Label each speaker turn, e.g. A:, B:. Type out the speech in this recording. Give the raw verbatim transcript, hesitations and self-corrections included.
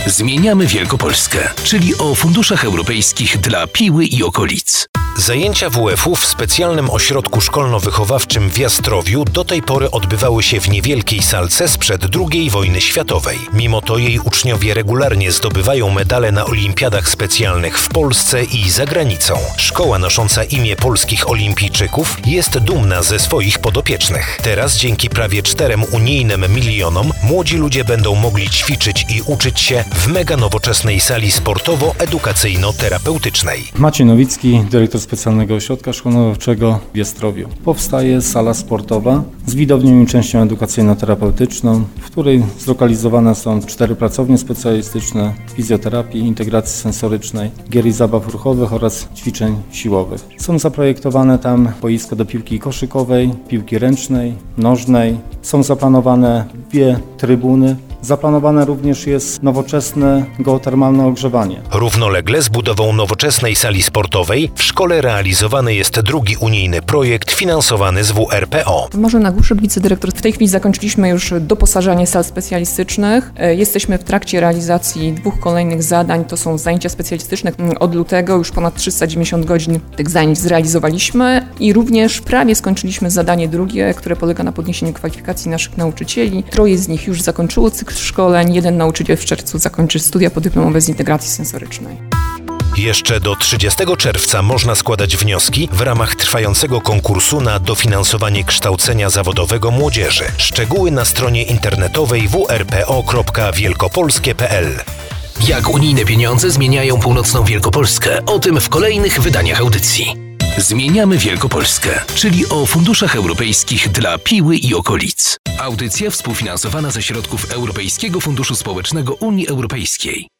A: Zmieniamy Wielkopolskę, czyli o funduszach europejskich dla Piły i okolic.
B: Zajęcia W F U w specjalnym ośrodku szkolno-wychowawczym w Jastrowiu do tej pory odbywały się w niewielkiej salce sprzed drugiej wojny światowej. Mimo to jej uczniowie regularnie zdobywają medale na olimpiadach specjalnych w Polsce i za granicą. Szkoła nosząca imię polskich olimpijczyków jest dumna ze swoich podopiecznych. Teraz dzięki prawie czterem unijnym milionom młodzi ludzie będą mogli ćwiczyć i uczyć się w mega nowoczesnej sali sportowo-edukacyjno-terapeutycznej.
C: Maciej Nowicki, dyrektor Specjalnego Ośrodka Szkolno-Wychowawczego w Jastrowiu. Powstaje sala sportowa z widownią i częścią edukacyjno-terapeutyczną, w której zlokalizowane są cztery pracownie specjalistyczne fizjoterapii, integracji sensorycznej, gier i zabaw ruchowych oraz ćwiczeń siłowych. Są zaprojektowane tam boiska do piłki koszykowej, piłki ręcznej, nożnej. Są zaplanowane dwie trybuny. Zaplanowane również jest nowoczesne geotermalne ogrzewanie.
B: Równolegle z budową nowoczesnej sali sportowej w szkole realizowany jest drugi unijny projekt finansowany z W R P O.
D: Marzena Głuszek, wicedyrektor. W tej chwili zakończyliśmy już doposażanie sal specjalistycznych. Jesteśmy w trakcie realizacji dwóch kolejnych zadań. To są zajęcia specjalistyczne. Od lutego już ponad trzysta dziewięćdziesiąt godzin tych zajęć zrealizowaliśmy i również prawie skończyliśmy zadanie drugie, które polega na podniesieniu kwalifikacji naszych nauczycieli. Troje z nich już zakończyło cykl szkoleń. Jeden nauczyciel w czerwcu zakończy studia podyplomowe z integracji sensorycznej.
B: Jeszcze do trzydziestego czerwca można składać wnioski w ramach trwającego konkursu na dofinansowanie kształcenia zawodowego młodzieży. Szczegóły na stronie internetowej w r p o kropka wielkopolskie kropka p l.
A: Jak unijne pieniądze zmieniają północną Wielkopolskę? O tym w kolejnych wydaniach audycji. Zmieniamy Wielkopolskę, czyli o funduszach europejskich dla Piły i okolic. Audycja współfinansowana ze środków Europejskiego Funduszu Społecznego Unii Europejskiej.